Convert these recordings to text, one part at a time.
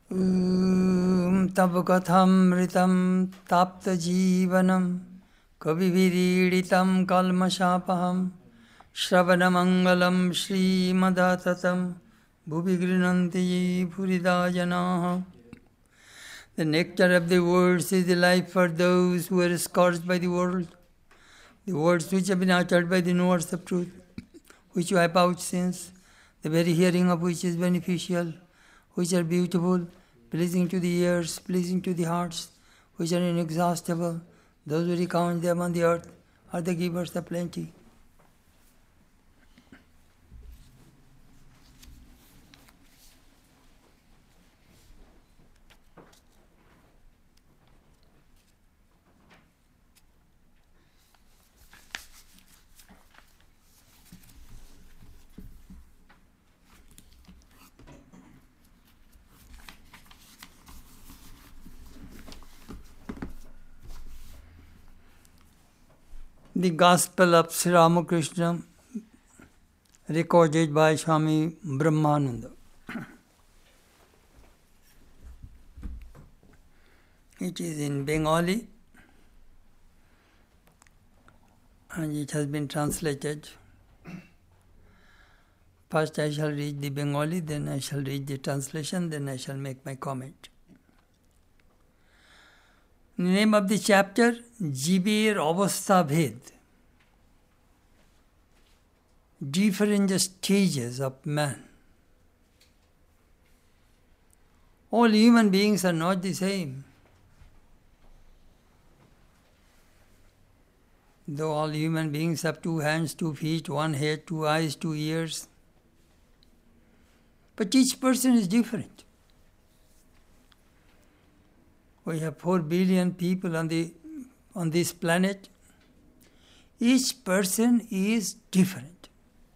तव कथामृतं ताप्तजीवनं कविभिरीडितं कल्मषापहं श्रवणमङ्गलं श्रीमदाततं भुवि गृह्णन्ति ये भूरिदा जनाः. The nectar of the words is the life for those who are scorched by the world. The words which have been uttered by the knowers of truth, which you have out since, the very hearing of which is beneficial, which are beautiful, pleasing to the ears, pleasing to the hearts, which are inexhaustible. Those who recount them on the earth are the givers of plenty. The Gospel of Sri Ramakrishna, recorded by Swami Brahmananda. It is in Bengali and it has been translated. First I shall read the Bengali, then I shall read the translation, then I shall make my comment. The name of the chapter, Jiber Avastha Bhed. Different stages of man. All human beings are not the same. Though all human beings have 2 hands, 2 feet, 1 head, 2 eyes, 2 ears. But each person is different. We have 4 billion people on this planet. Each person is different.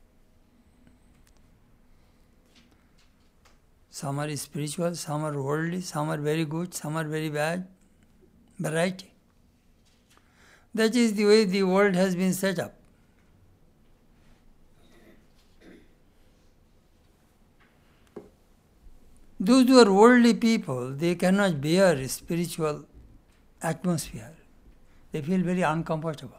Some are spiritual, some are worldly, some are very good, some are very bad. Variety. That is the way the world has been set up. Those who are worldly people, they cannot bear spiritual atmosphere. They feel very uncomfortable.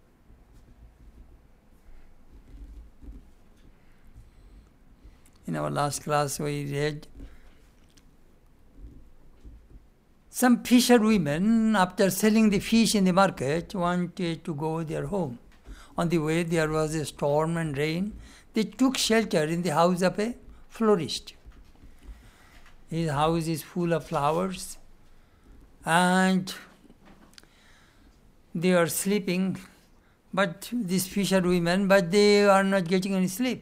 In our last class we read some fisherwomen, after selling the fish in the market, wanted to go their home. On the way there was a storm and rain. They took shelter in the house of a florist. His house is full of flowers and they are sleeping, but these fisherwomen, but they are not getting any sleep.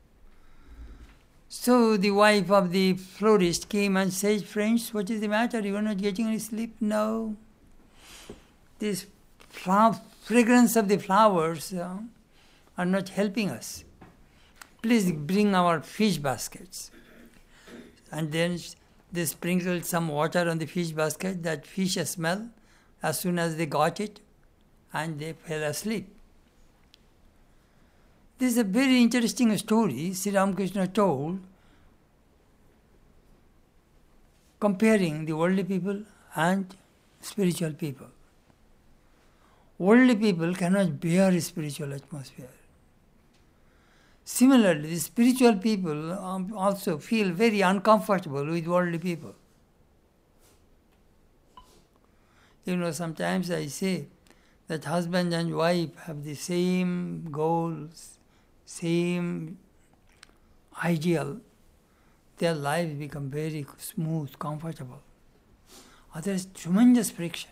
So the wife of the florist came and said, "Friends, what is the matter? You are not getting any sleep?" "No. This fragrance of the flowers are not helping us. Please bring our fish baskets." And then they sprinkled some water on the fish basket, that fish smell, as soon as they got it, and they fell asleep. This is a very interesting story Sri Ramakrishna told, comparing the worldly people and spiritual people. Worldly people cannot bear spiritual atmosphere. Similarly, the spiritual people also feel very uncomfortable with worldly people. Sometimes I say that husband and wife have the same goals, same ideal. Their lives become very smooth, comfortable. Otherwise, tremendous friction.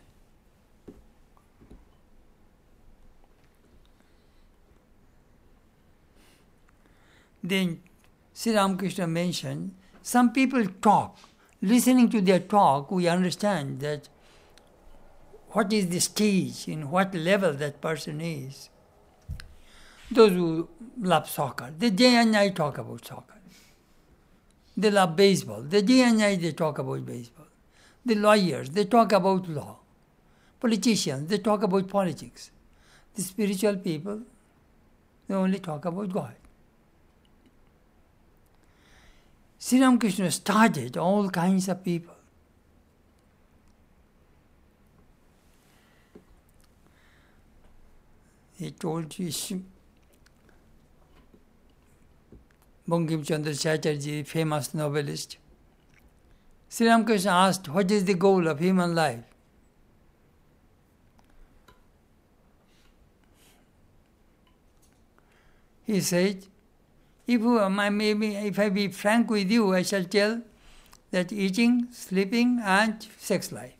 Then Sri Ramakrishna mentioned, some people talk. Listening to their talk, we understand that what is the stage, in what level that person is. Those who love soccer, they day and night talk about soccer. They love baseball, they day and night they talk about baseball. The lawyers, they talk about law. Politicians, they talk about politics. The spiritual people, they only talk about God. Sri Ramakrishna started all kinds of people. He told Bankim Chandra Chatterjee, famous novelist, Sri Ramakrishna asked, what is the goal of human life? He said, if I be frank with you, I shall tell that eating, sleeping and sex life.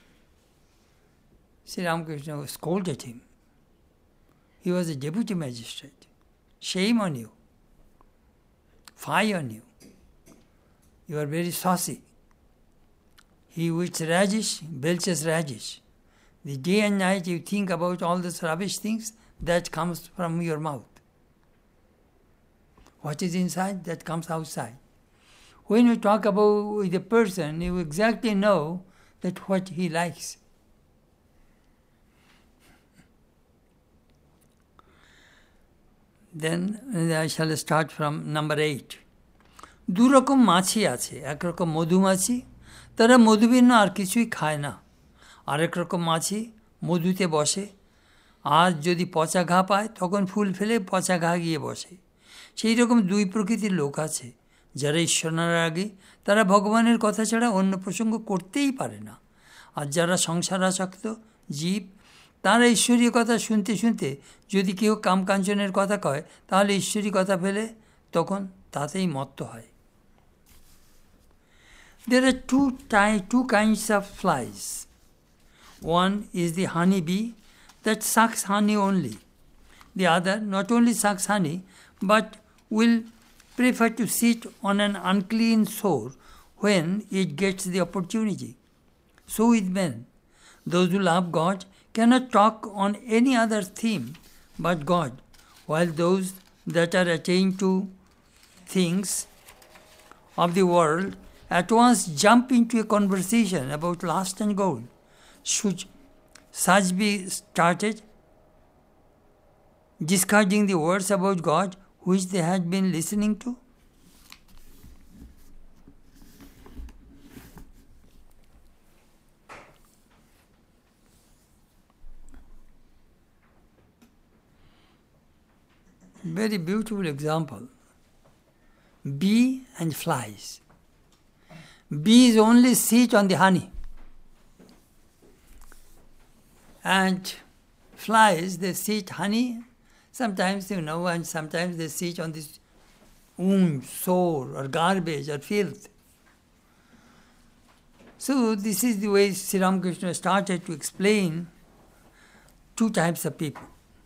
Sri Ramakrishna scolded him. He was a deputy magistrate. Shame on you. Fie on you. You are very saucy. He who eats radish belches radish. The day and night you think about all those rubbish things, that comes from your mouth. What is inside, that comes outside. When you talk about with a person, you exactly know that what he likes. Then I shall start from number 8. দু রকম মাছি আছে, একরকম মধুমাছি, তারা মধুবিন্ন আর কিছুই খায় না। আরেক রকম মাছি মধুতে বসে, আর যদি পচা ঘা পায় তখন ফুল ফেলে পচা ঘা গিয়ে বসে। সেই রকম দুই প্রকৃতির লোক আছে, যারা ঈশ্বরের আগে তারা ভগবানের কথা ছাড়া অন্য প্রসঙ্গ করতেই পারে না, আর যারা সংসারাসক্ত জীব, তারা ঈশ্বরীয় কথা শুনতে শুনতে যদি কেউ কামকাঞ্চনের কথা কয়, তাহলে ঈশ্বরী কথা ফেলে তখন তাতেই মত্ত হয়। There are two kinds of flies. One is the honey bee that sucks honey only. The other not only sucks honey, but will prefer to sit on an unclean sore when it gets the opportunity. So with men, those who love God cannot talk on any other theme but God, while those that are attained to things of the world at once jump into a conversation about lust and gold. Should such be started, discarding the words about God which they had been listening to? Very beautiful example. Bee and flies. Bees only sit on the honey. And flies, they sit honey, sometimes and sometimes they sit on this wound, sore, or garbage, or filth. So this is the way Sri Ramakrishna started to explain two types of people.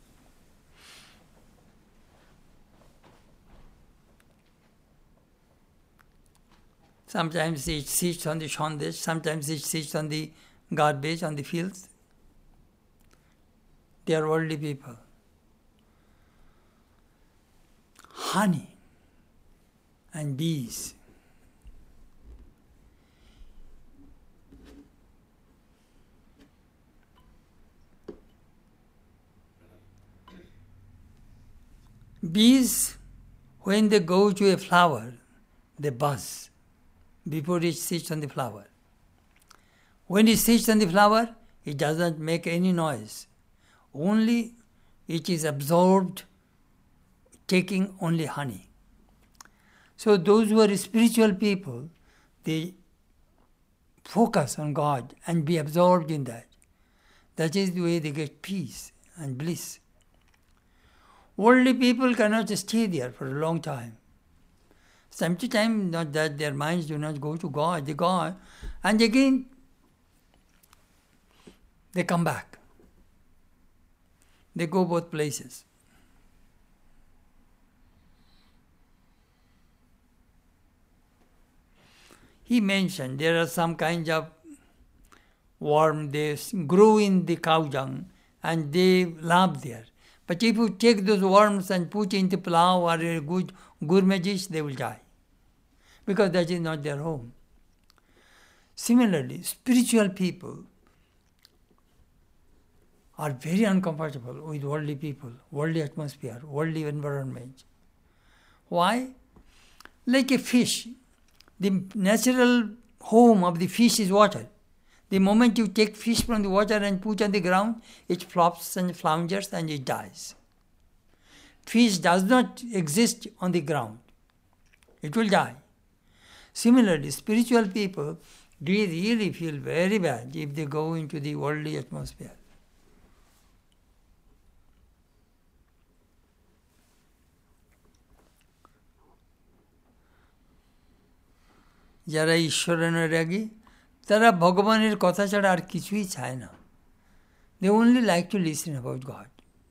Sometimes it sits on the shandesh, sometimes it sits on the garbage, on the fields. They are worldly people. Honey and bees. Bees, when they go to a flower, they buzz before it sits on the flower. When it sits on the flower, it doesn't make any noise. Only it is absorbed, taking only honey. So those who are spiritual people, they focus on God and be absorbed in that. That is the way they get peace and bliss. Worldly people cannot stay there for a long time. Time to time, not that their minds do not go to God, they go on, and again they come back. They go both places. He mentioned there are some kinds of worm, they grow in the cow dung and they live there. But if you take those worms and put into plough or a good gourmet dish, they will die, because that is not their home. Similarly, spiritual people are very uncomfortable with worldly people, worldly atmosphere, worldly environment. Why? Like a fish The natural home of the fish is water. The moment you take fish from the water and put on the ground, it flops and flounders and it dies. Fish does not exist on the ground. It will die. Similarly, spiritual people, they really feel very bad if they go into the worldly atmosphere. যারা ঈশ্বরানুরাগী তারা ভগবানের কথা ছাড়া আর কিছুই চায় না. They only like to listen about God.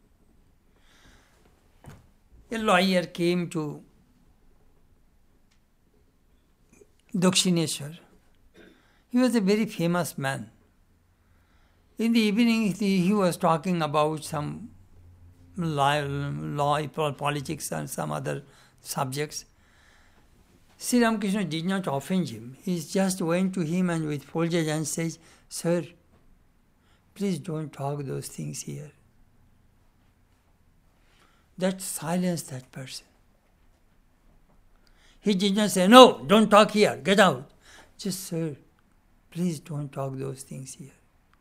A lawyer came to Dakshineshwar. He was a very famous man. In the evening, he was talking about some law, politics and some other subjects. Sri Ramakrishna did not offend him. He just went to him and with folded hands says, "Sir, please don't talk those things here." That silenced that person. He did not say, "No, don't talk here, get out." Just, "Sir, please don't talk those things here."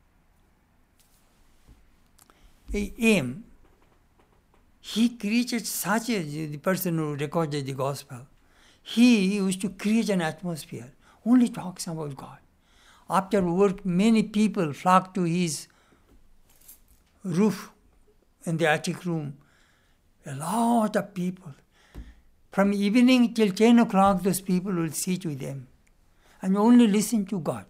Aim. He created such the person who recorded the gospel. He used to create an atmosphere, only talks about God. After work, many people flocked to his roof in the attic room. A lot of people. From evening till 10 o'clock, those people will sit with them and only listen to God.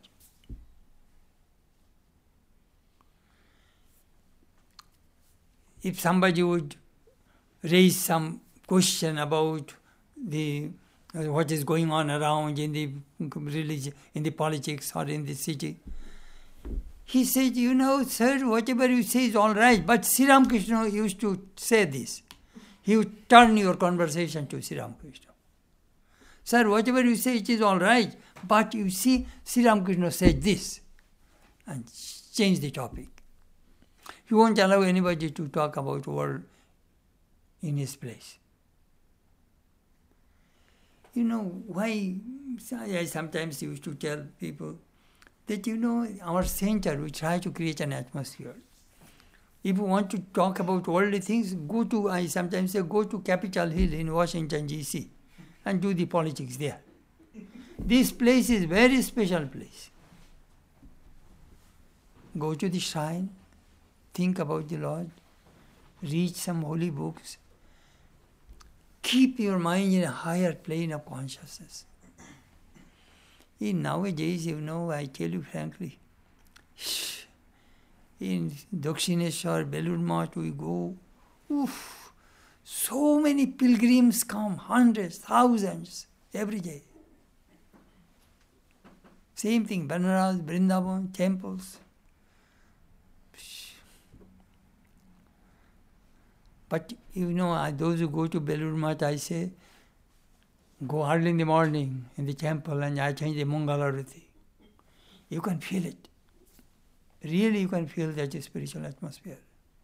If somebody would raise some question about what is going on around in the religion, in the politics or in the city, he said, "Sir, whatever you say is all right." But Sri Ramakrishna used to say this. He would turn your conversation to Sri Ramakrishna. "Sir, whatever you say, it is all right. But you see, Sri Ramakrishna said this." And change the topic. He won't allow anybody to talk about world in his place. Why I sometimes used to tell people that, our center, we try to create an atmosphere. If you want to talk about worldly things, I sometimes say, go to Capitol Hill in Washington, D.C. and do the politics there. This place is very special place. Go to the shrine, think about the Lord, read some holy books, keep your mind in a higher plane of consciousness. Nowadays, I tell you frankly, in Dakshineshwar, Belur Math, we go, so many pilgrims come, hundreds, thousands, every day. Same thing, Banaras, Vrindavan, temples. But those who go to Belur Math, I say, go early in the morning in the temple and I change the Mangalarati. You can feel it. Really, you can feel that spiritual atmosphere.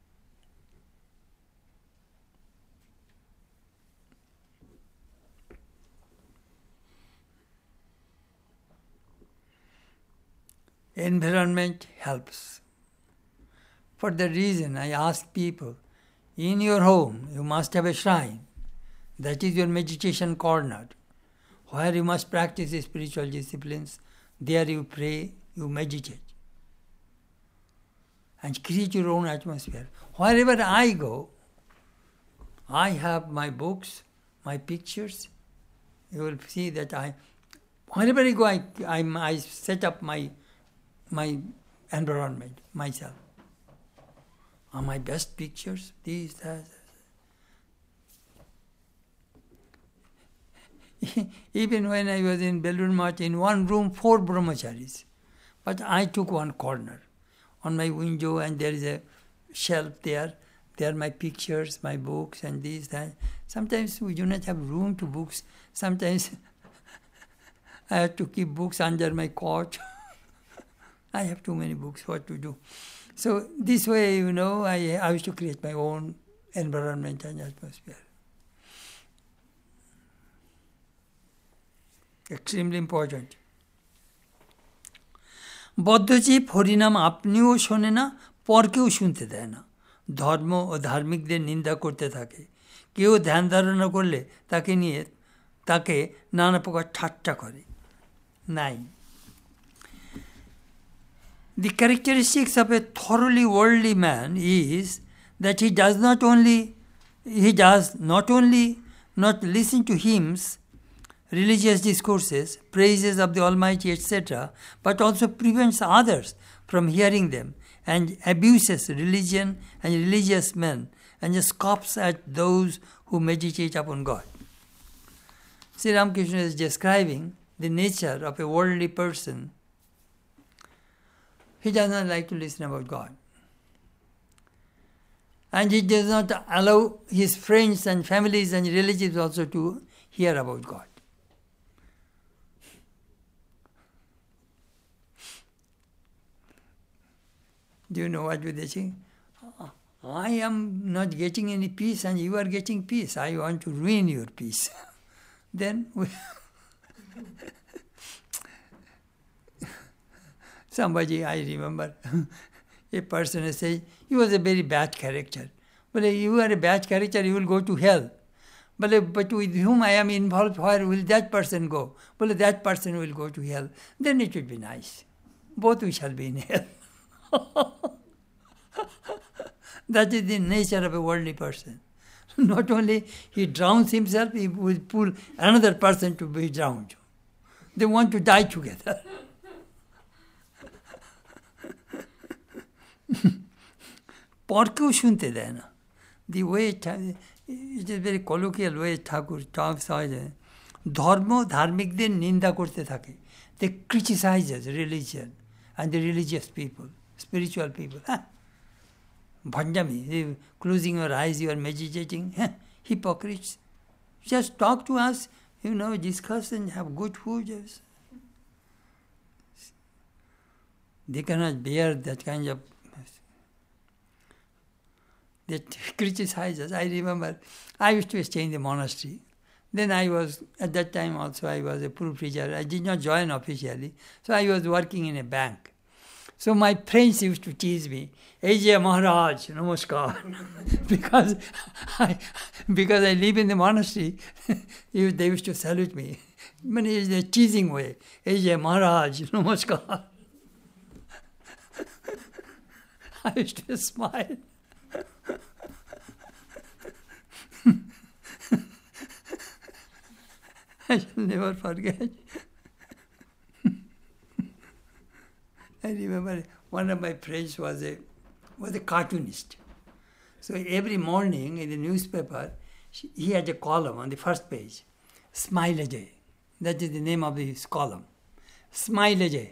Environment helps. For that reason, I ask people, in your home, you must have a shrine. That is your meditation corner, where you must practice the spiritual disciplines. There you pray, you meditate. And create your own atmosphere. Wherever I go, I have my books, my pictures. You will see that wherever I go, I set up my environment, myself. Are my best pictures, these, that. Even when I was in Belur Math, in one room, 4 brahmacharis. But I took one corner on my window and there is a shelf there. There are my pictures, my books and these, that. Sometimes we do not have room to books. Sometimes I have to keep books under my cot. I have too many books, what to do? So this way, I used to create my own environment and atmosphere. extremely important. বদ্ধজীব হরিনাম আপনিও শোনে না, পরকেও শুনতে দেয় না। ধর্ম ও ধার্মিকদের নিন্দা করতে থাকে। কেউ ধ্যান ধারণা করলে তাকে নানা প্রকার ঠাট্টা করে। 9. The characteristics of a thoroughly worldly man is that he does not only not listen to hymns, religious discourses, praises of the Almighty, etc., but also prevents others from hearing them and abuses religion and religious men and scoffs at those who meditate upon God. Sri Ramakrishna is describing the nature of a worldly person. He does not like to listen about God. And he does not allow his friends and families and relatives also to hear about God. Do you know what they say? I am not getting any peace and you are getting peace. I want to ruin your peace. Then somebody, I remember, a person says, he was a very bad character. But you are a bad character, you will go to hell. But with whom I am involved, where will that person go? Well, that person will go to hell. Then it will be nice. Both we shall be in hell. That is the nature of a worldly person. Not only he drowns himself, he will pull another person to be drowned. They want to die together. পরকেও শুনতে দেয় না। The way it is very colloquial way Thakur talks হয়, ধর্ম ধার্মিকদের নিন্দা করতে থাকে। They criticizes religion and the religious people, spiritual people. Bhanjami, closing your eyes, you are meditating. Hypocrites. Just talk to us, discuss and have good food. They cannot bear that kind of... They criticize us. I remember, I used to stay in the monastery. Then at that time also I was a full preacher. I did not join officially. So I was working in a bank. So my friends used to tease me, Ajay Maharaj, namaskar. because I live in the monastery, they used to salute me. But it is a teasing way. Ajay Maharaj, namaskar. I used to smile. I shall never forget. I remember one of my friends was a cartoonist. So every morning in the newspaper, he had a column on the first page, Smile Ajay. That is the name of his column, Smile Ajay.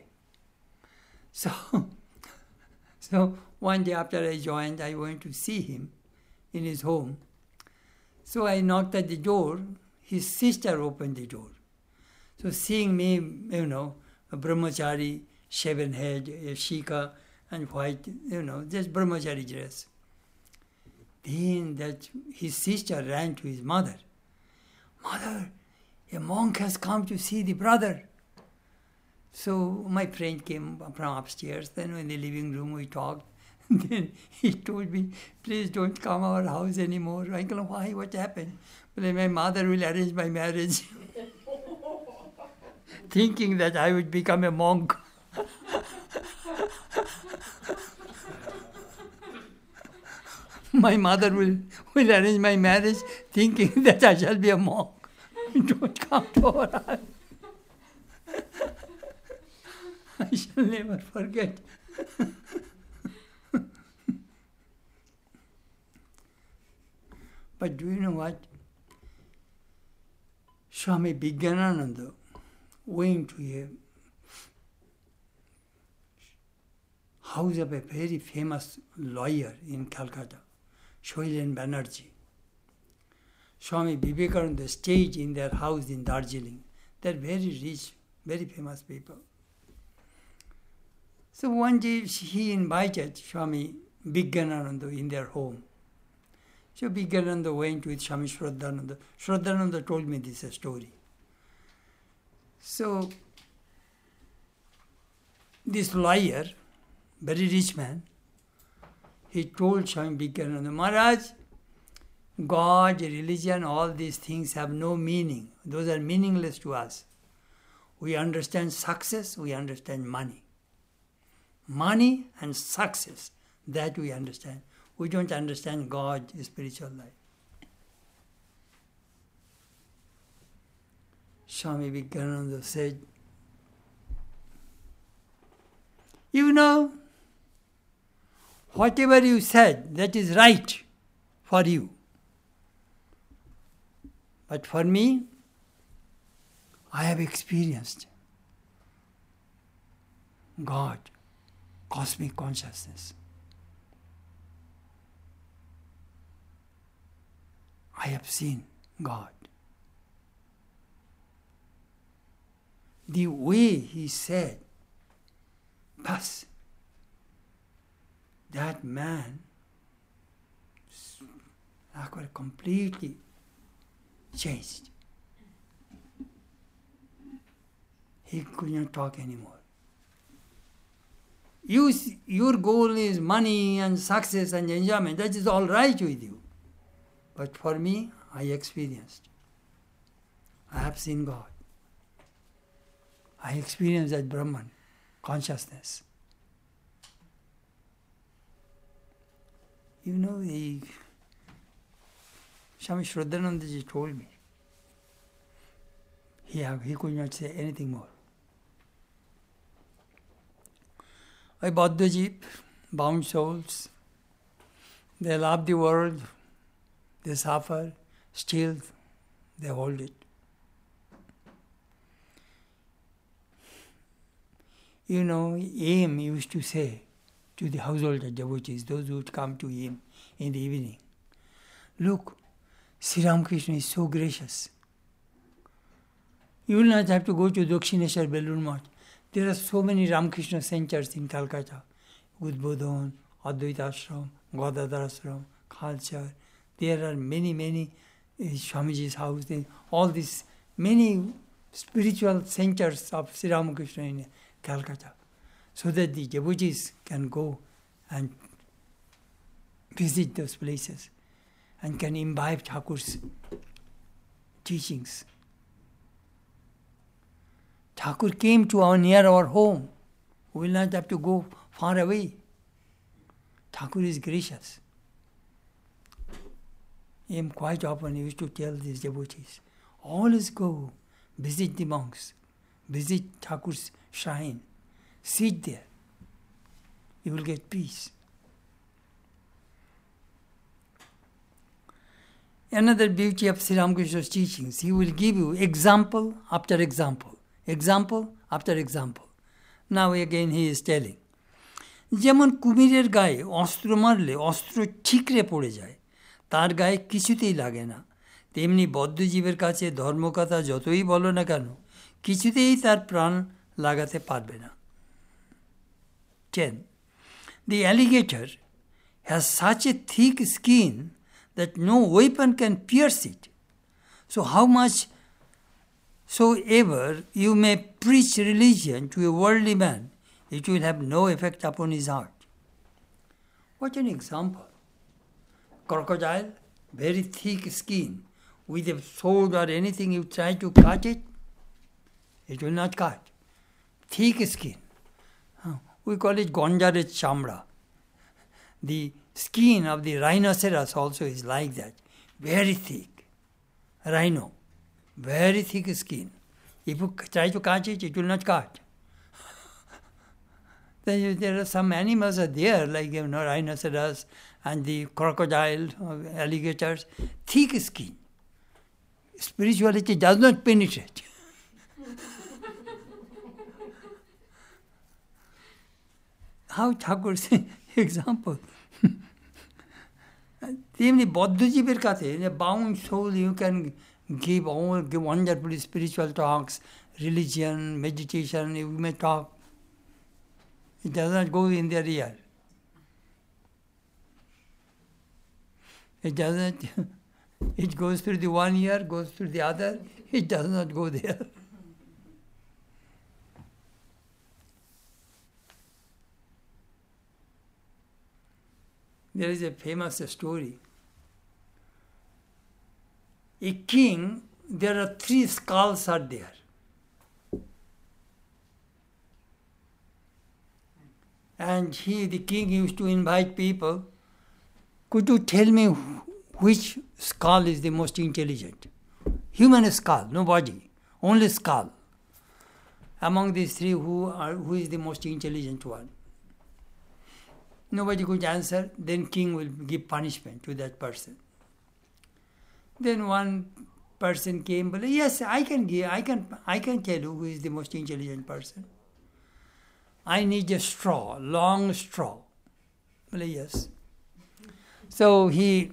So one day after I joined, I went to see him in his home. So I knocked at the door. His sister opened the door. So seeing me, a brahmachari, shaven head, a shika, and white, just brahmachari dress. Then his sister ran to his mother. Mother, a monk has come to see the brother. So my friend came from upstairs. Then in the living room we talked. Then he told me, please don't come our house anymore. I go, why? What happened? Well, my mother will arrange my marriage. Thinking that I would become a monk. My mother will arrange my marriage thinking that I shall be a monk. Don't come to our house. I shall never forget. But do you know what? Swami Vigyanananda went to a house of a very famous lawyer in Calcutta, Shailen Banerjee. Swami Vivekananda stayed in their house in Darjeeling. They're very rich, very famous people. So one day he invited Swami Vigyanananda in their home. So Vigyanananda went with Swami Shraddhananda. Shraddhananda told me this story. So, this lawyer, very rich man, he told Swami Vivekananda, Maharaj, God, religion, all these things have no meaning. Those are meaningless to us. We understand success, we understand money. Money and success, that we understand. We don't understand God, spiritual life. Swami Vivekananda said, you know, whatever you said, that is right for you. But for me, I have experienced God, cosmic consciousness. I have seen God. The way he said, thus, that man completely changed. He could not talk anymore. Your goal is money and success and enjoyment. That is all right with you. But for me, I experienced. I have seen God. I experienced that Brahman consciousness. You know, Swami Shraddhanandaji told me, he could not say anything more. A Bauddha jeep, bound souls, they love the world, they suffer, still they hold it. You know, Aim used to say to the household devotees, those who would come to him in the evening, look, Sri Ramakrishna is so gracious. You will not have to go to Dakshineshwar Belur Math. There are so many Ramakrishna centers in Calcutta. Udbodhan, Advaita Ashram, Gadadhar Ashram, Khalchar. There are many Swamiji's house. All these many spiritual centers of Sri Ramakrishna in Calcutta. So that the devotees can go and visit those places and can imbibe Thakur's teachings. Thakur came to near our home. We will not have to go far away. Thakur is gracious. Him quite often used to tell these devotees, always go, visit the monks, visit Thakur's shrine, sit there. You will get peace. Another beauty of Sri Ramakrishna's teachings, he will give you example after example. Example after example. Now again he is telling. যেমন কুমিরের গায়ে অস্ত্র মারলে অস্ত্র ঠিকরে পড়ে যায়, তার গায়ে কিছুতেই লাগে না, তেমনি বদ্ধজীবের কাছে ধর্মকথা যতই বলো না কেন, কিছুতেই তার প্রাণ লাগাতে পারবে না। 10. The alligator has such a thick skin that no weapon can pierce it. So how much soever you may preach religion to a worldly man, it will have no effect upon his heart. What an example. Crocodile, very thick skin. With a sword or anything, you try to cut it, it will not cut. Thick skin. We call it Gonjare Chamra. The skin of the rhinoceros also is like that. Very thick. Rhino. Very thick skin. If you try to cut it, it will not cut. There are some animals are there, like rhinoceros and the crocodile, alligators, thick skin. Spirituality does not penetrate. How Thakur say example? Even the Bauddhajibir Kathe, in a bound soul, you can give wonderful spiritual talks, religion, meditation, you may talk. It does not go in their ear. It doesn't, it goes through the one ear, goes through the other, it does not go there. There is a famous story. A king, there are 3 skulls are there. And the king used to invite people, could you tell me which skull is the most intelligent? Human skull, no body, only skull. Among these 3, who is the most intelligent one? Nobody could answer, then king will give punishment to that person. Then one person came, but yes, I can tell you who is the most intelligent person. I need a straw, long straw. Well, yes. So he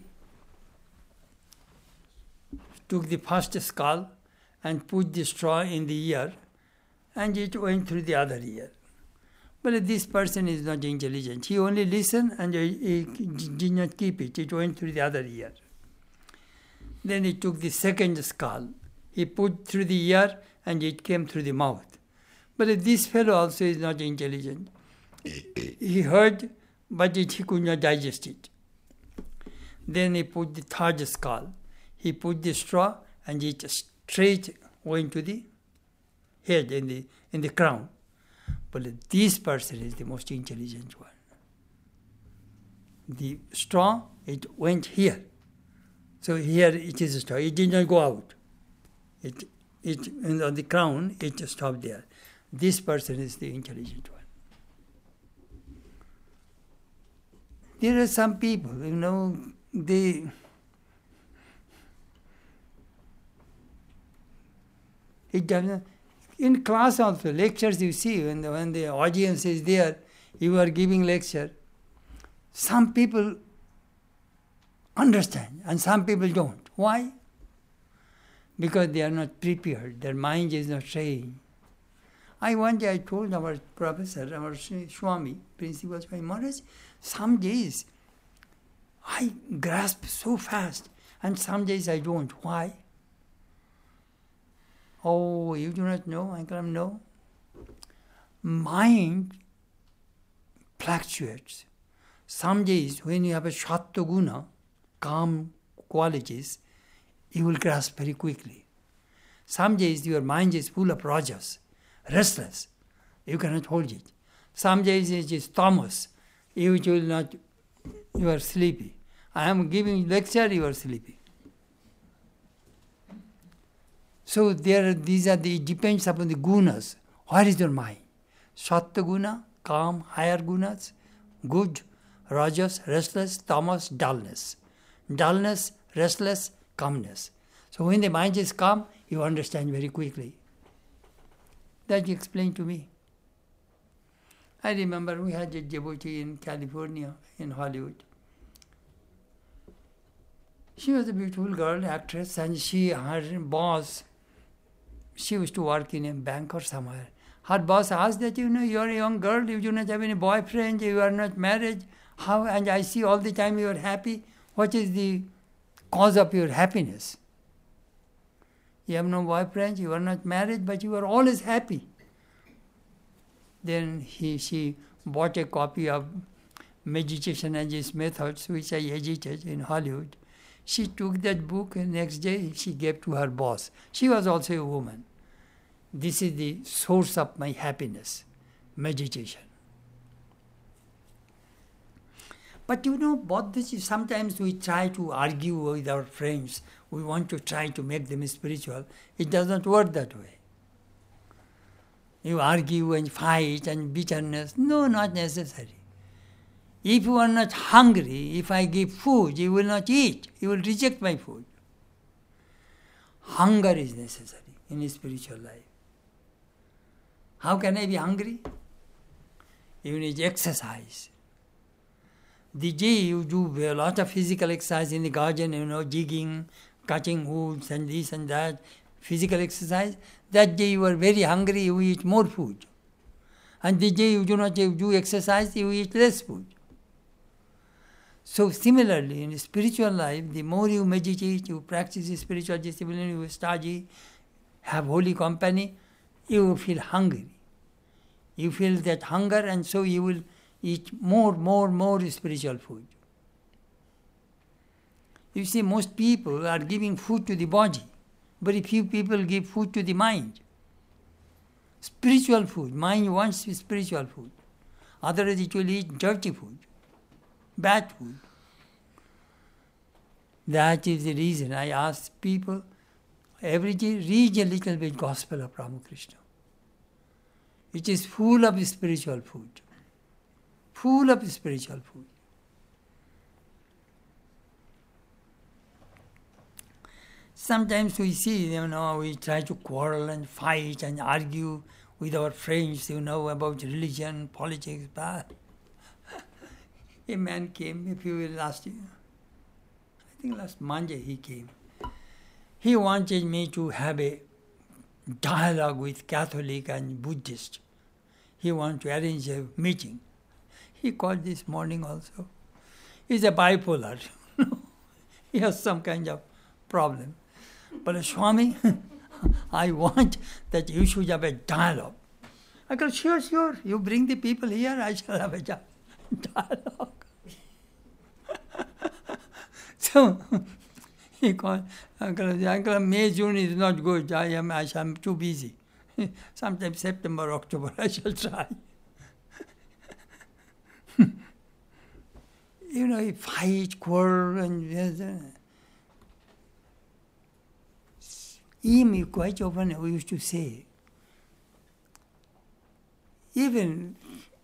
took the first skull and put the straw in the ear, and it went through the other ear. But this person is not intelligent. He only listened and he did not keep it. It went through the other ear. Then he took the second skull. He put through the ear and it came through the mouth. But this fellow also is not intelligent. He heard, but he could not digest it. Then he put the third skull. He put the straw and it straight went to the head in the crown. But this person is the most intelligent one. The straw, it went here. So here it is a straw. It did not go out. And on the crown, it stopped there. This person is the intelligent one. There are some people, they it doesn't. In class also, lectures you see, when the audience is there, you are giving lecture. Some people understand and some people don't. Why? Because they are not prepared. Their mind is not trained. One day I told our professor, our Swami, Principal Swami Maharaj, some days I grasp so fast and some days I don't. Why? Oh, you do not know? I can no. Mind fluctuates. Some days when you have a Sattva Guna, calm qualities, you will grasp very quickly. Some days your mind is full of rajas, restless. You cannot hold it. Some days it is tamas. You are sleepy. I am giving lecture, you are sleepy. So it depends upon the gunas. Where is your mind? Sattva Guna, calm, higher gunas, good, rajas, restless, tamas, dullness. Dullness, restless, calmness. So when the mind is calm, you understand very quickly. That you explained to me. I remember we had a devotee in California, in Hollywood. She was a beautiful girl, actress, and her boss, she used to work in a bank or somewhere. Her boss asked that, you are a young girl, you do not have any boyfriend, you are not married, how? And I see all the time you are happy. What is the cause of your happiness? You have no boyfriend, you are not married, but you are always happy. Then she bought a copy of Meditation and Its Methods, which I edited in Hollywood. She took that book and next day she gave to her boss. She was also a woman. This is the source of my happiness, meditation. But Buddhism, sometimes we try to argue with our friends. We want to try to make them spiritual. It doesn't work that way. You argue and fight and bitterness. No, not necessary. If you are not hungry, if I give food, you will not eat. You will reject my food. Hunger is necessary in spiritual life. How can I be hungry? You need exercise. The day you do a lot of physical exercise in the garden, digging, cutting woods and this and that, physical exercise, that day you are very hungry, you eat more food. And the day you do not do exercise, you eat less food. So similarly, in spiritual life, the more you meditate, you practice spiritual discipline, you study, have holy company, you feel hungry. You feel that hunger, and so you will eat more spiritual food. You see, most people are giving food to the body. Very few people give food to the mind. Spiritual food. Mind wants spiritual food. Otherwise it will eat dirty food, bad food. That is the reason I ask people every day, read a little bit Gospel of Ramakrishna. It is full of spiritual food. Full of spiritual food. Sometimes we see, we try to quarrel and fight and argue with our friends, about religion, politics. But a man came a few years last year. I think last Monday he came. He wanted me to have a dialogue with Catholic and Buddhist. He wanted to arrange a meeting. He called this morning also. He's a bipolar. He has some kind of problem. But Swami, I want that you should have a dialogue. I go, sure. You bring the people here, I shall have a dialogue. So he called, Uncle, May, June is not good. I am too busy. Sometime September, October, I shall try. He fight, quarrel, and him quite often we used to say, even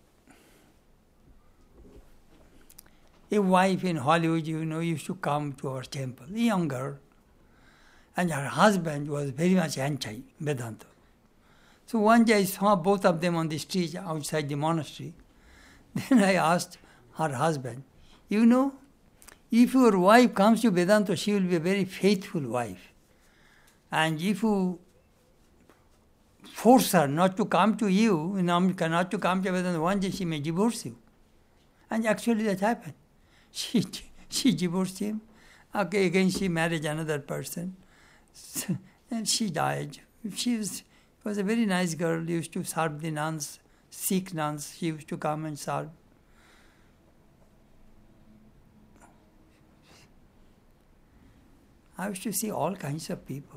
a wife in Hollywood, used to come to our temple, a young girl, and her husband was very much anti-Vedanta. So one day I saw both of them on the street outside the monastery. Then I asked her husband, if your wife comes to Vedanta, she will be a very faithful wife. And if you force her not to come to you, not to come to Vedanta, one day she may divorce you. And actually that happened. She divorced him. Okay, again she married another person. And she died. She was a very nice girl, used to serve the nuns, Sikh nuns. She used to come and serve. I used to see all kinds of people.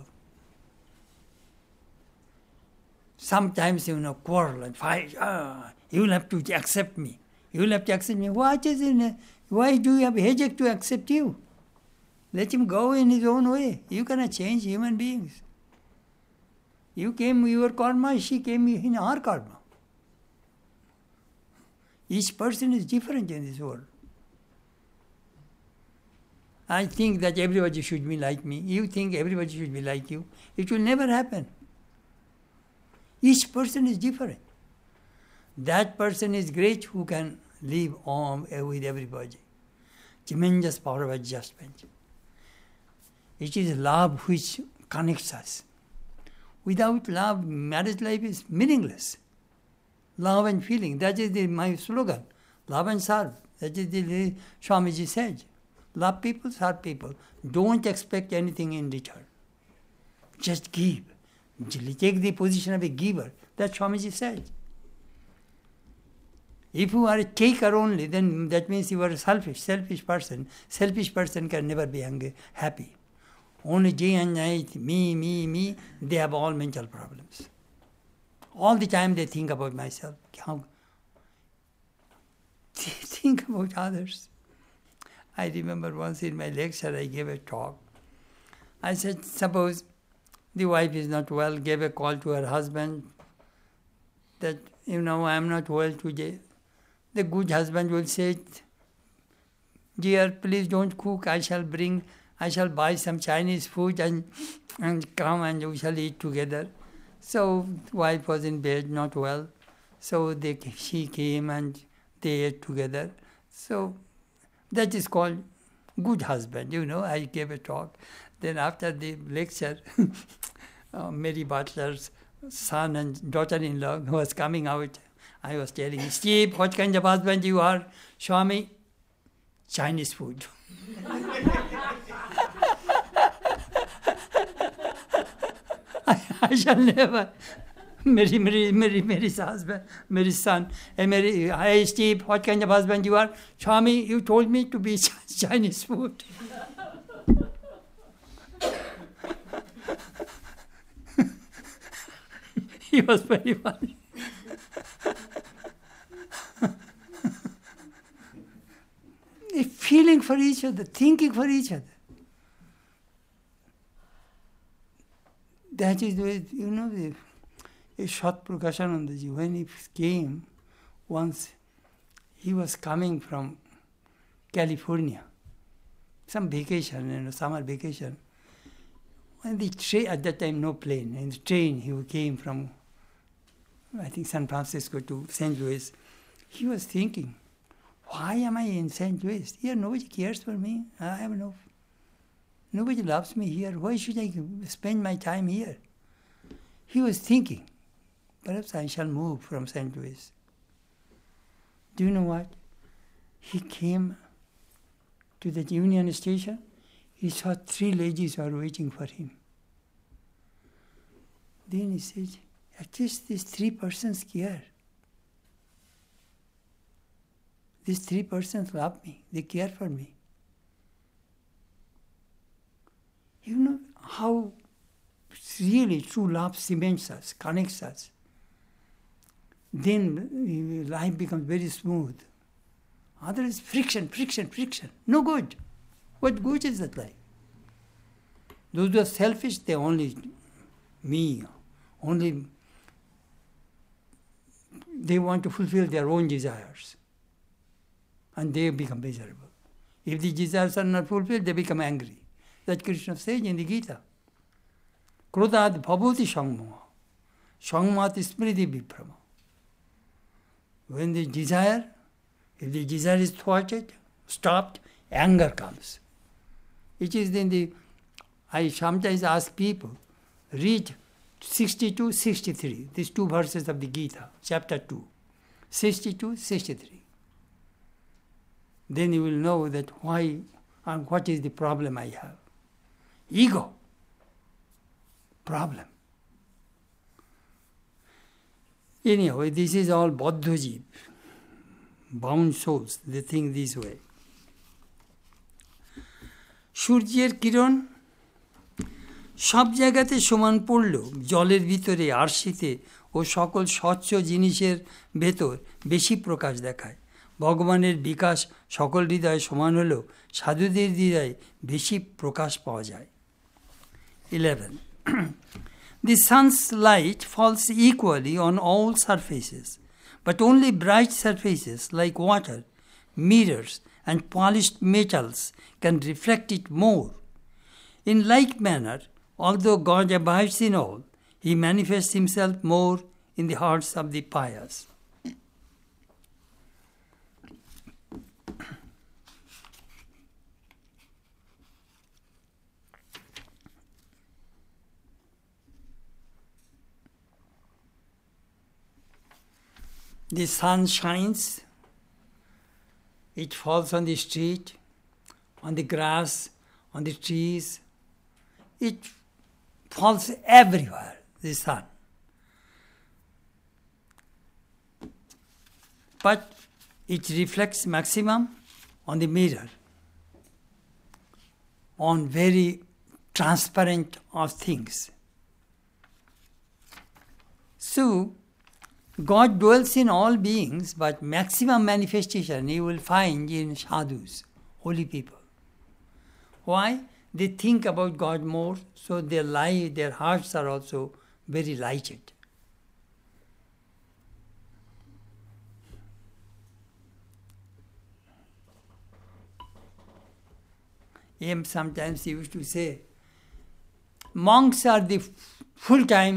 Sometimes, quarrel and fight. You will have to accept me. You will have to accept me. What is it? Why do you have a headache to accept you? Let him go in his own way. You cannot change human beings. You came with your karma, she came in her karma. Each person is different in this world. I think that everybody should be like me. You think everybody should be like you. It will never happen. Each person is different. That person is great who can live on with everybody. Tremendous power of adjustment. It is love which connects us. Without love, marriage life is meaningless. Love and feeling, that is my slogan. Love and serve. That is the Swamiji said. Love people, serve people. Don't expect anything in return. Just give. Take the position of a giver. That's Swamiji said. If you are a taker only, then that means you are a selfish person. Selfish person can never be happy. Only day and night, me, they have all mental problems. All the time they think about myself. They think about others. I remember once in my lecture I gave a talk. I said, suppose the wife is not well, gave a call to her husband that, I am not well today. The good husband will say, dear, please don't cook, I shall buy some Chinese food and come and we shall eat together. So wife was in bed, not well. So she came and they ate together. So that is called good husband, I gave a talk. Then after the lecture, Mary Butler's son and daughter-in-law who was coming out, I was telling him, Steve, what kind of husband you are? Swami, Chinese food. I shall never marry Mary's husband, Mary's son. Hey Steve, what kind of husband you are? Swami, you told me to be Chinese food. He was very funny. A feeling for each other, thinking for each other. That is the way, Shat Prakashanandaji, when he came, once he was coming from California, some vacation, summer vacation. And the train, at that time no plane, in the train he came from, I think, San Francisco to St. Louis. He was thinking, why am I in St. Louis? Here nobody cares for me. I have nobody loves me here. Why should I spend my time here? He was thinking, perhaps I shall move from St. Louis. Do you know what? He came to the Union Station. He saw 3 ladies were waiting for him. Then he said, at least these 3 persons care. These 3 persons love me. They care for me. You know how really true love cements us, connects us. Then life becomes very smooth. Otherwise, friction. No good. What good is that life? Those who are selfish, they only me. Only they want to fulfill their own desires. And they become miserable. If the desires are not fulfilled, they become angry. That Krishna says in the Gita. Krodad bhavati sangma. Sangmat smriti viprama. When the desire, if the desire is thwarted, stopped, anger comes. It is then I sometimes ask people, read 62, 63, these 2 verses of the Gita, chapter 2, 62, 63. Then you will know that why and what is the problem I have. Ego. Problem. Anyhow, this is all Baddhajeev, bound souls, they think this way. সূর্যের কিরণ সব জায়গাতে সমান পড়লেও জলের ভিতরে আরশিতে ও সকল স্বচ্ছ জিনিসের ভেতর বেশি প্রকাশ দেখায়। ভগবানের বিকাশ সকল হৃদয়ে সমান হলেও সাধুদের হৃদয়ে বেশি প্রকাশ পাওয়া যায়। 11. The sun's light falls equally on all surfaces, but only bright surfaces like water, mirrors, and polished metals can reflect it more. In like manner, although God abides in all, He manifests Himself more in the hearts of the pious. The sun shines, it falls on the street, on the grass, on the trees. It falls everywhere, the sun. But it reflects maximum on the mirror, on very transparent of things. So, God dwells in all beings, but maximum manifestation you will find in sadhus, holy people. Why? They think about God more, so their hearts are also very lighted. Sometimes he used to say, monks are the full-time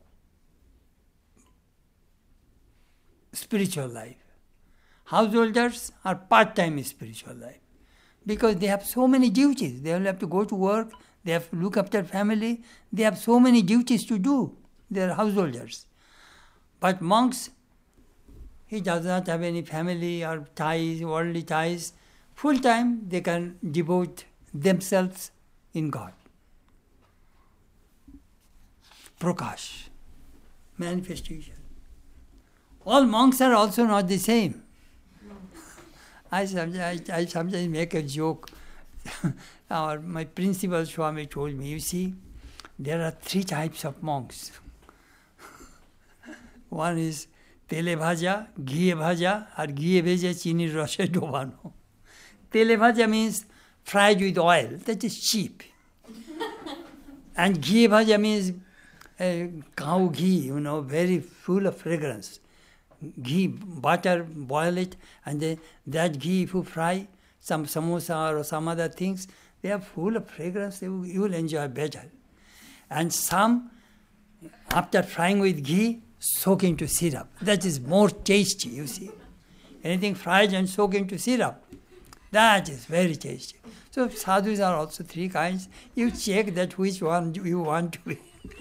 spiritual life. Householders are part-time spiritual life. Because they have so many duties. They will have to go to work, they have to look after family, they have so many duties to do. They are householders. But monks, he does not have any family or ties, worldly ties. Full-time, they can devote themselves in God. Prakash, manifestation. All monks are also not the same. I sometimes make a joke. My principal Swami told me, you see, there are 3 types of monks. One is tele bhaja, ghee bhaja, or ghee bhaja chini rase dobano. Tele bhaja means fried with oil. That is cheap. And ghee bhaja means cow ghee, very full of fragrance. Ghee, butter, boil it, and then that ghee, if you fry some samosa or some other things, they are full of fragrance. You will enjoy better. And some, after frying with ghee, soak into syrup. That is more tasty, you see. Anything fried and soak into syrup, that is very tasty. So sadhus are also three kinds. You check that which one you want to be.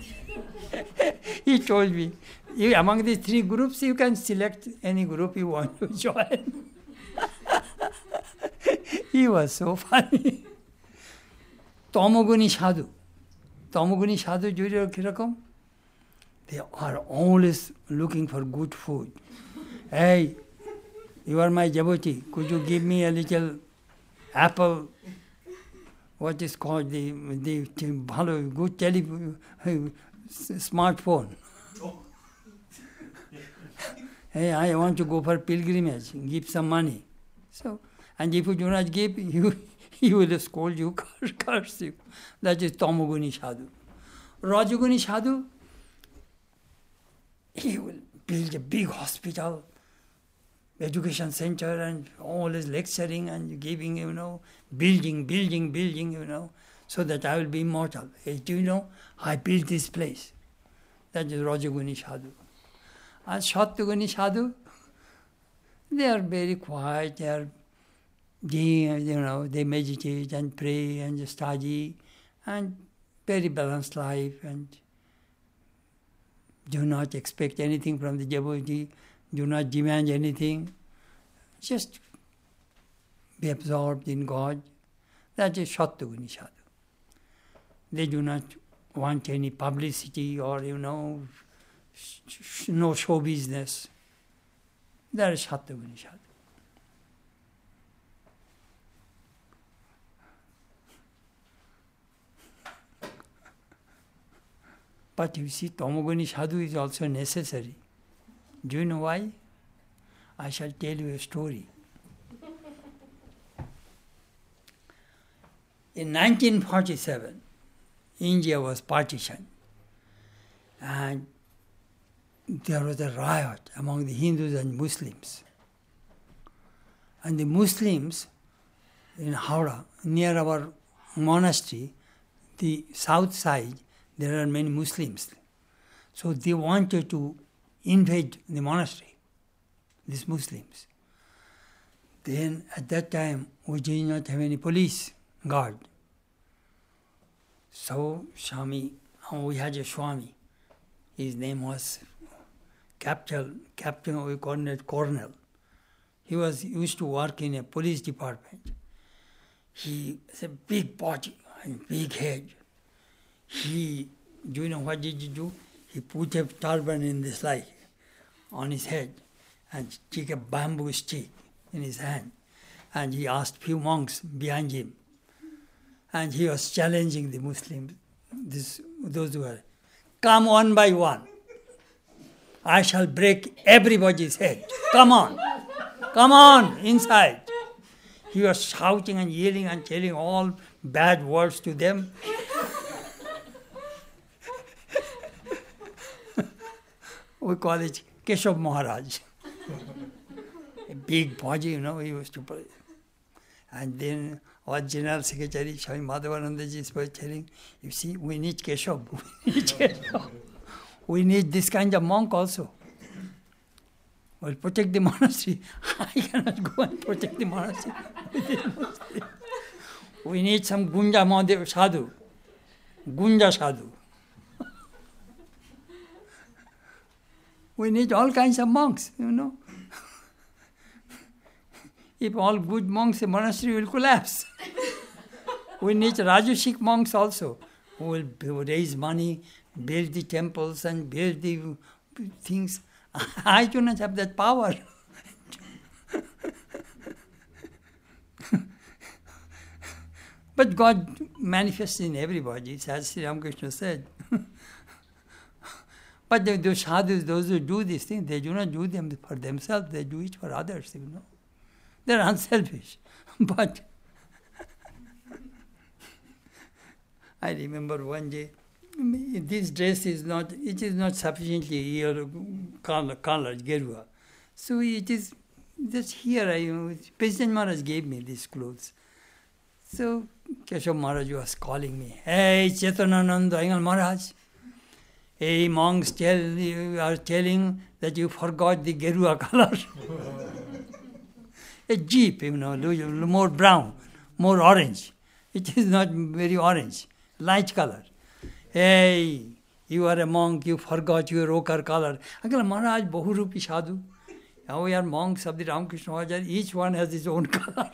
He told me, among these three groups, you can select any group you want to join. He was so funny. Tamoguni sadhu. Tamoguni sadhu, kirakam? They are always looking for good food. Hey, you are my devotee. Could you give me a little apple? What is called the good smartphone? Hey, I want to go for pilgrimage. Give some money. So, and if you do not give, he will scold you, curse you. That is Tamoguni sadhu. Rajoguni sadhu, he will build a big hospital, education center, and always lecturing and giving, building, so that I will be immortal. Hey, do you know, I built this place. That is Rajoguni sadhu. And Satyaguni sadhu, they are very quiet, they meditate and pray and study, and very balanced life, and do not expect anything from the devotee, do not demand anything, just be absorbed in God. That is Satyaguni sadhu. They do not want any publicity or, no show business. That is Satyaguni sadhu. But you see, Tamoguni sadhu is also necessary. Do you know why? I shall tell you a story. In 1947, India was partitioned, and there was a riot among the Hindus and Muslims. And the Muslims in Howrah, near our monastery, the south side, there are many Muslims. So they wanted to invade the monastery, these Muslims. Then at that time, we did not have any police guard. So we had a Swami. His name was Captain, we call it Colonel. He was used to work in a police department. He has a big body and big head. Do you know what did he do? He put a turban in this on his head, and took a bamboo stick in his hand, and he asked few monks behind him, and he was challenging the Muslims, those who were, come one by one. I shall break everybody's head. Come on, inside. He was shouting and yelling and telling all bad words to them. We call it Keshav Maharaj. A big body, he used to play. And then our General Secretary, Swami Madhavanandaji, was telling, you see, we need Keshav. We need this kind of monk also. We'll protect the monastery. I cannot go and protect the monastery. We need some Gunja sadhu. Gunja sadhu. We need all kinds of monks, If all good monks, the monastery will collapse. We need Rajasic monks also, who will raise money, build the temples and build the things. I do not have that power. But God manifests in everybody, as Sri Ramakrishna said. But the sadhus, those who do these things, they do not do them for themselves, they do it for others, They're unselfish. But I remember one day, this dress is not sufficiently colored, gerua. So it is just here, President Maharaj gave me these clothes. So Keshav Maharaj was calling me, "Hey, Chetanananda Iyengar Maharaj, hey, monks are telling that you forgot the gerua color." A jeep, more brown, more orange. It is not very orange, light color. Hey, you are a monk, you forgot your ochre color. I go, "Maharaj, Bahurupi Sadhu. Now we are monks of the Ramakrishna Maharaj, each one has his own color."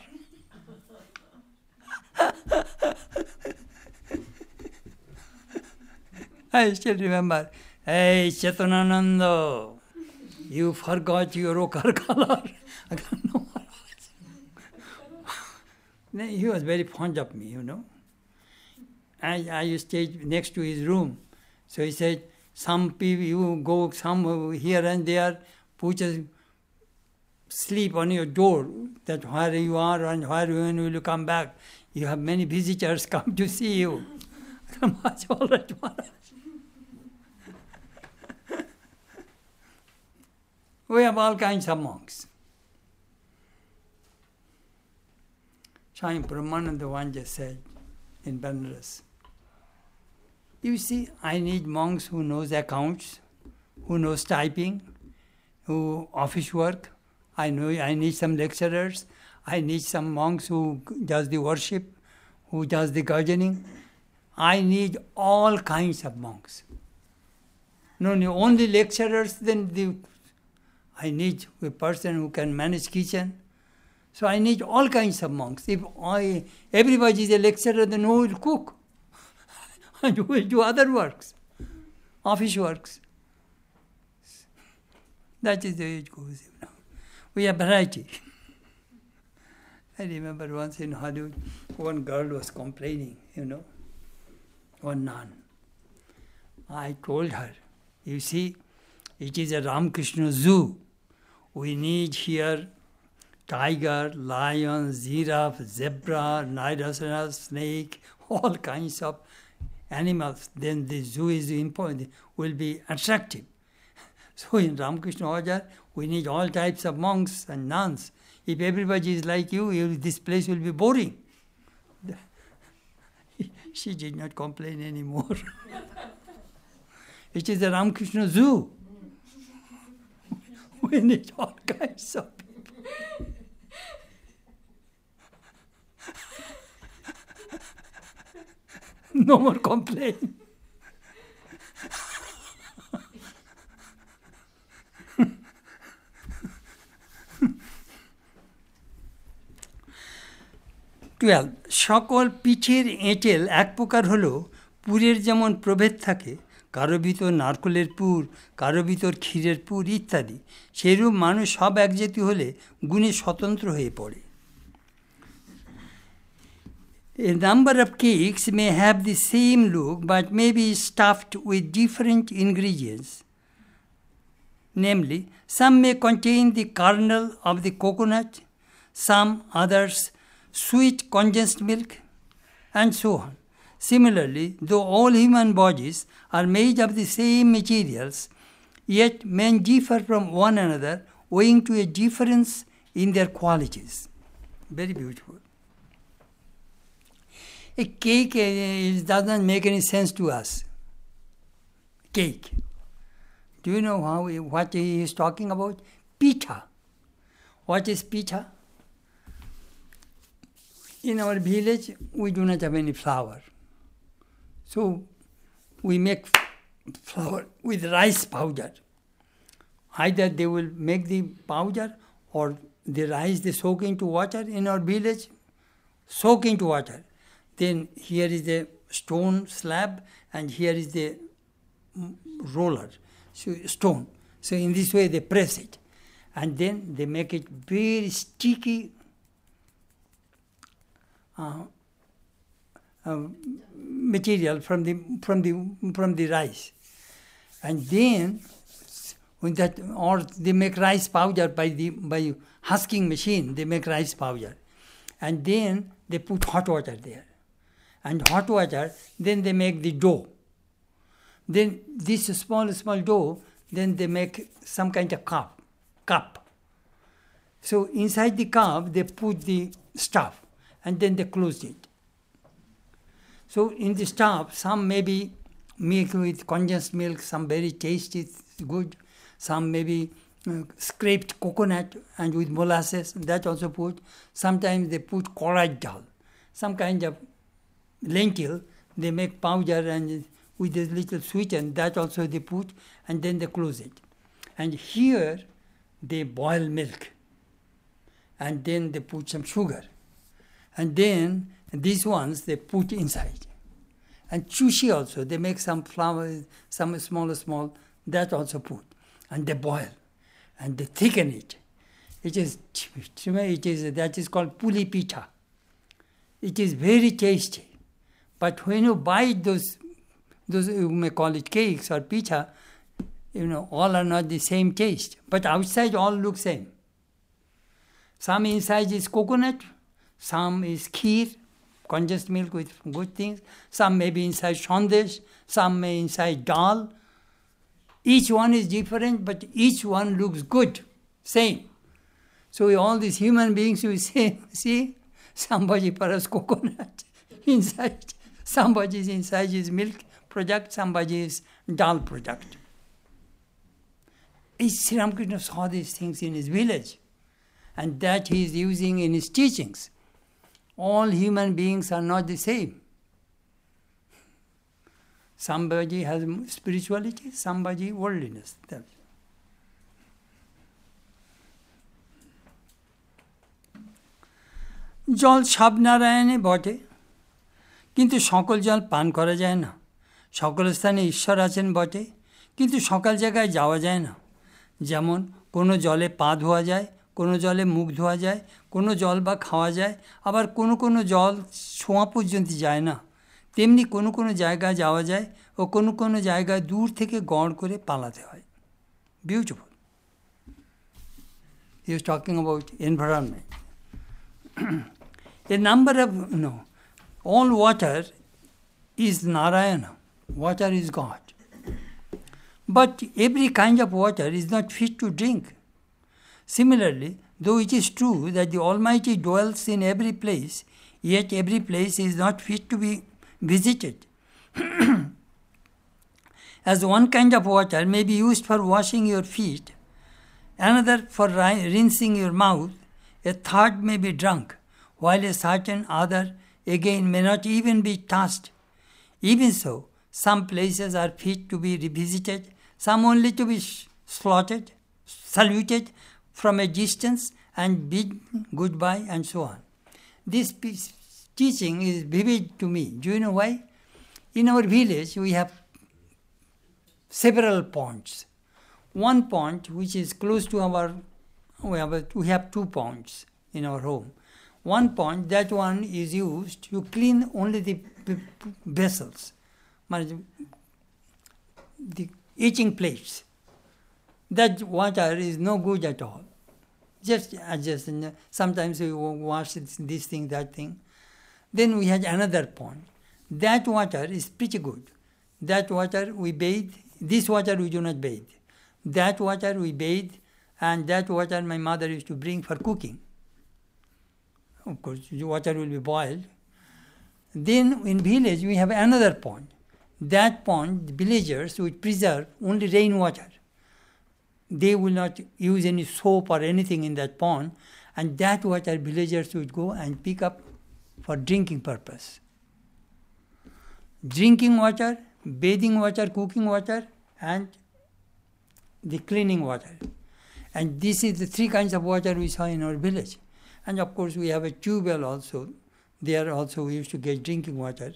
I still remember, "Hey, Chetanananda, you forgot your ochre color." I go, "No, Maharaj." He was very fond of me, I stayed next to his room. So he said, "Some people, you go some here and there, put a sleep on your door, that where you are and when will you come back. You have many visitors come to see you." All right, Maharaj. We have all kinds of monks. Swami Brahmananda one just said in Banaras, "You see, I need monks who knows accounts, who knows typing, who office work. I need some lecturers. I need some monks who does the worship, who does the gardening. I need all kinds of monks. No, only lecturers, then I need a person who can manage kitchen. So I need all kinds of monks. If everybody is a lecturer, then who will cook? And who will do other works, office works? That is the way it goes. We have variety." I remember once in Hollywood, one girl was complaining, one nun. I told her, "You see, it is a Ramakrishna zoo. We need here tiger, lion, giraffe, zebra, rhinoceros, snake, all kinds of animals. Then the zoo is important, will be attractive. So in Ramakrishna Maharaj, we need all types of monks and nuns. If everybody is like you, this place will be boring." She did not complain anymore. It is a Ramakrishna zoo. We need all kinds of people. No more complaint. সকল পিঠের এঁটেল এক প্রকার হলো, পুরের যেমন প্রভেদ থাকে, কারো ভিতর নারকলের পুর, কারো ভিতর ক্ষীরের পুর ইত্যাদি, সেরূপ মানুষ সব এক জাতি হলে গুণে স্বতন্ত্র হয়ে পড়ে। A number of cakes may have the same look but may be stuffed with different ingredients. Namely, some may contain the kernel of the coconut, some others sweet condensed milk, and so on. Similarly, though all human bodies are made of the same materials, yet men differ from one another owing to a difference in their qualities. Very beautiful. A cake doesn't make any sense to us. Cake. Do you know what he is talking about? Pitha. What is pitha? In our village, we do not have any flour. So we make flour with rice powder. Either they will make the powder or the rice they soak into water. In our village, soak into water. Then here is the stone slab and here is the roller, so stone. So in this way they press it. And then they make it very sticky material from the rice. And then, when that, or they make rice powder by husking machine, they make rice powder. And then they put hot water there. And hot water, then they make the dough. Then this small dough, then they make some kind of cup. So inside the cup, they put the stuff, and then they close it. So in the stuff, some maybe milk with condensed milk, some very tasty, good. Some maybe scraped coconut and with molasses, that also put. Sometimes they put kolaj dal, some kind of lentil, they make powder and with a little sweeten, that also they put, and then they close it. And here they boil milk, and then they put some sugar. And then these ones they put inside. And chushi also, they make some flour, some small, that also put. And they boil, and they thicken it. That is called puli pitha. It is very tasty. But when you buy those you may call it cakes or pitha, all are not the same taste. But outside all look same. Some inside is coconut, some is kheer, condensed milk with good things. Some may be inside shandesh, some may inside dal. Each one is different, but each one looks good, same. So all these human beings, we say, see, somebody paras coconut inside, somebody's inside is milk product, somebody is dal product. Sri Ramakrishna saw these things in his village, and that he is using in his teachings. All human beings are not the same. Somebody has spirituality, somebody worldliness. জল সব নারায়ণে বটে, কিন্তু সকল জল পান করা যায় না। সকল স্থানে ঈশ্বর আছেন বটে, কিন্তু সকল জায়গায় যাওয়া যায় না। যেমন কোনো জলে পা ধোয়া যায়, কোনো জলে মুখ ধোয়া যায়, কোনো জল বা খাওয়া যায়, আবার কোনো জল ছোঁয়া পর্যন্ত যায় না। তেমনি কোনো জায়গায় যাওয়া যায় ও কোনো জায়গায় দূর থেকে গড় করে পালাতে হয়। Beautiful. He is talking about environment. A number of, all water is Narayana. Water is God. But every kind of water is not fit to drink. Similarly, though it is true that the Almighty dwells in every place, yet every place is not fit to be visited. As one kind of water may be used for washing your feet, another for rinsing your mouth, a third may be drunk, while a certain other again may not even be touched. Even so, some places are fit to be revisited, some only to be saluted from a distance and bid goodbye, and so on. This teaching is vivid to me. Do you know why? In our village, we have several ponds. One pond, which is close to we have 2 ponds in our home. One pond, that one is used to clean only the vessels, the eating plates. That water is no good at all. Just sometimes we wash this thing, that thing. Then we had another pond. That water is pretty good. That water we bathe. This water we do not bathe. That water we bathe, and that water my mother used to bring for cooking. Of course, the water will be boiled. Then in village we have another pond. That pond, the villagers would preserve only rainwater. They will not use any soap or anything in that pond, and that water villagers would go and pick up for drinking purpose. Drinking water, bathing water, cooking water, and the cleaning water. And this is the 3 kinds of water we saw in our village. And of course we have a tube well also. There also we used to get drinking water.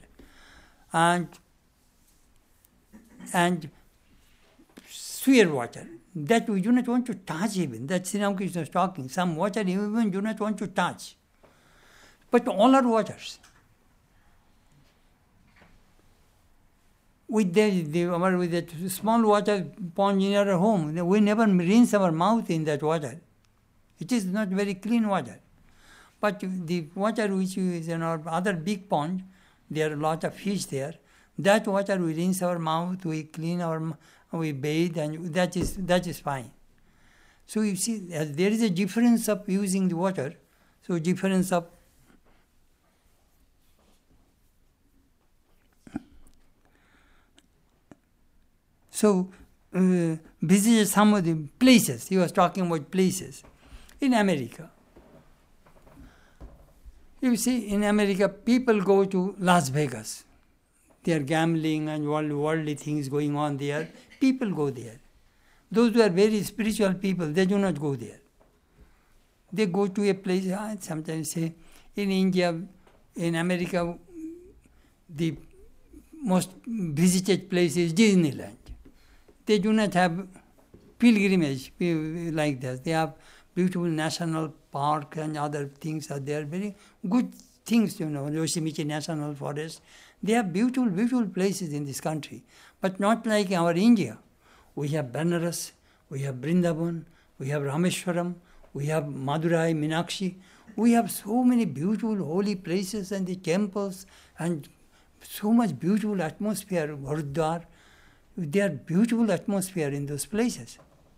And swear water. That we do not want to touch even. That Sri Ramakrishna is talking. Some water you even do not want to touch. But all are waters. with the small water pond in our home, we never rinse our mouth in that water. It is not very clean water. But the water which is in our other big pond, there are a lot of fish there. That water we rinse our mouth, we clean we bathe, and that is fine. So you see, there is a difference of using the water. So difference of visit some of the places. He was talking about places in America. You see, in America, people go to Las Vegas. They are gambling and worldly things going on there. People go there. Those who are very spiritual people, they do not go there. They go to a place, I sometimes say, in India, in America, the most visited place is Disneyland. They do not have pilgrimage like that. They have beautiful national park and other things are there. Very good things, Yosemite National Forest. They have beautiful, beautiful places in this country. But not like our India. We have Banaras, we have Vrindavan, we have Rameshwaram, we have Madurai, Meenakshi. We have so many beautiful holy places and the temples and so much beautiful atmosphere, Gurudwara. There are beautiful atmosphere in those places.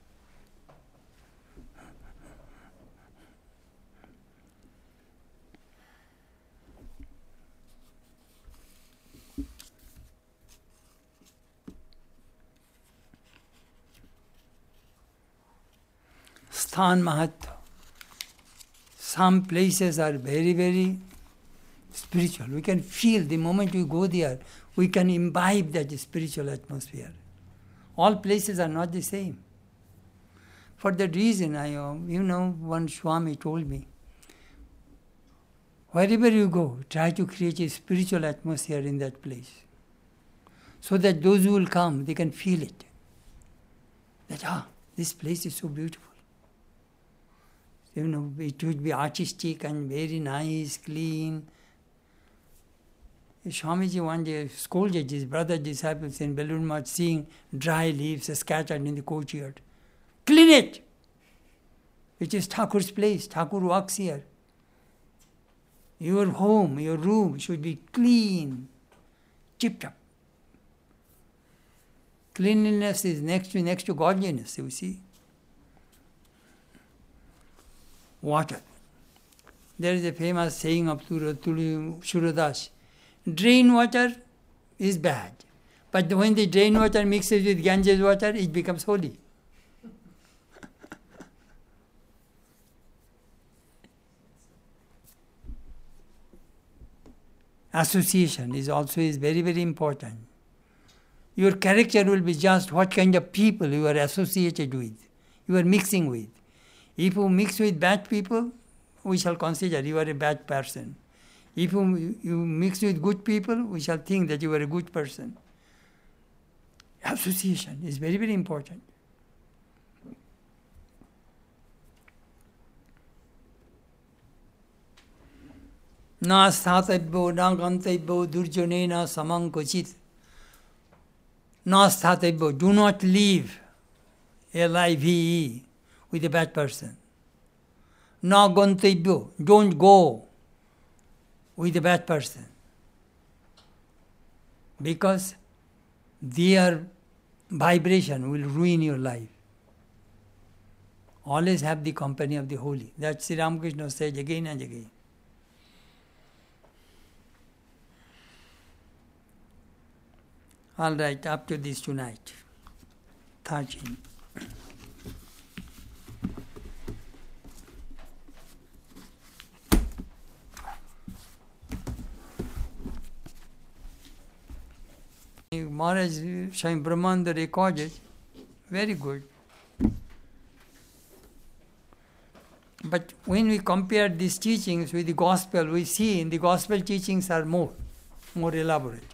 Sthan Mahatma. Some places are very, very spiritual. We can feel the moment we go there, we can imbibe that spiritual atmosphere. All places are not the same. For that reason, one Swami told me, wherever you go, try to create a spiritual atmosphere in that place. So that those who will come, they can feel it. That, this place is so beautiful. It would be artistic and very nice, clean. Swamiji one day scolded his brother disciples in Belur Math, seeing dry leaves scattered in the courtyard. Clean it! It is Thakur's place. Thakur walks here. Your home, your room should be clean, tip-top. Cleanliness is next to godliness, you see. Water. There is a famous saying of Surodas. Drain water is bad. But when the drain water mixes with Ganges water, it becomes holy. Association is very, very important. Your character will be just what kind of people you are associated with, you are mixing with. If you mix with bad people, we shall consider you are a bad person. If you mix with good people, we shall think that you are a good person. Association is very, very important. Na sthatebbo na gantebbo durjonena samang kochit. Na sthatebbo, do not live, Live, with a bad person. Na gantebbo, don't go with a bad person. Because their vibration will ruin your life. Always have the company of the holy. That Sri Ramakrishna says again and again. All right, up to this tonight. 13. Maharaj Swami Brahmananda recorded, very good. But when we compare these teachings with the gospel, we see in the gospel teachings are more elaborate.